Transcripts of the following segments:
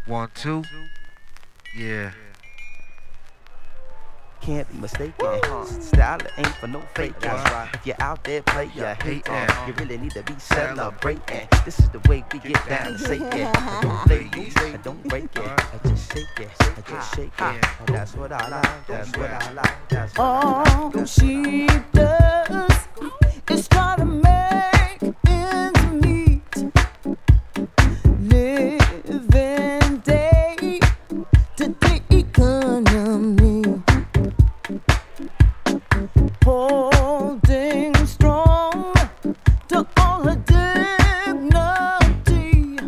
1, 2. Yeah. Can't be mistaken. Style ain't for no faking. Right. If you're out there playing, hating, Hating. you really need to be celebrating. This is the way we get down and say it. Don't play it, don't break it. I just shake it, I just shake it. That's what I like. That's what I like. That's what I like. All she does is try to make ends meet, living day to day economy, holding strong to all her dignity.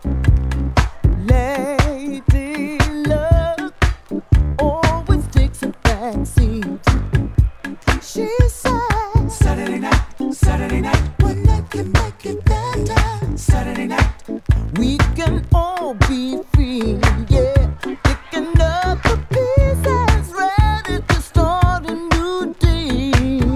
Lady luck always takes a back seat. She said, Saturday night, one night can make it better. Saturday night, we can all be free, yeah. Picking up the pieces, ready to start a new day.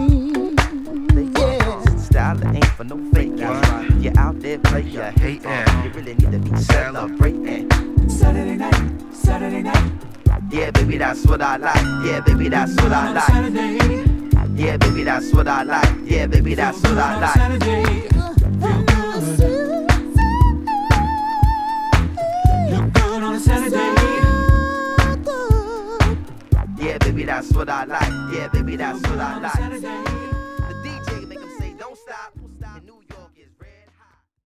Yeah. Style ain't for no faking. If you're out there playing, hating, you really need to be celebrating. Saturday night, Yeah, baby, that's what I like. Yeah, baby, that's what I like. Saturday, Yeah, baby, that's what I like. Yeah, baby, that's what I like. Saturday. Look good on a Saturday. Yeah, baby, that's what I like. Yeah, baby, that's what I like. Saturday.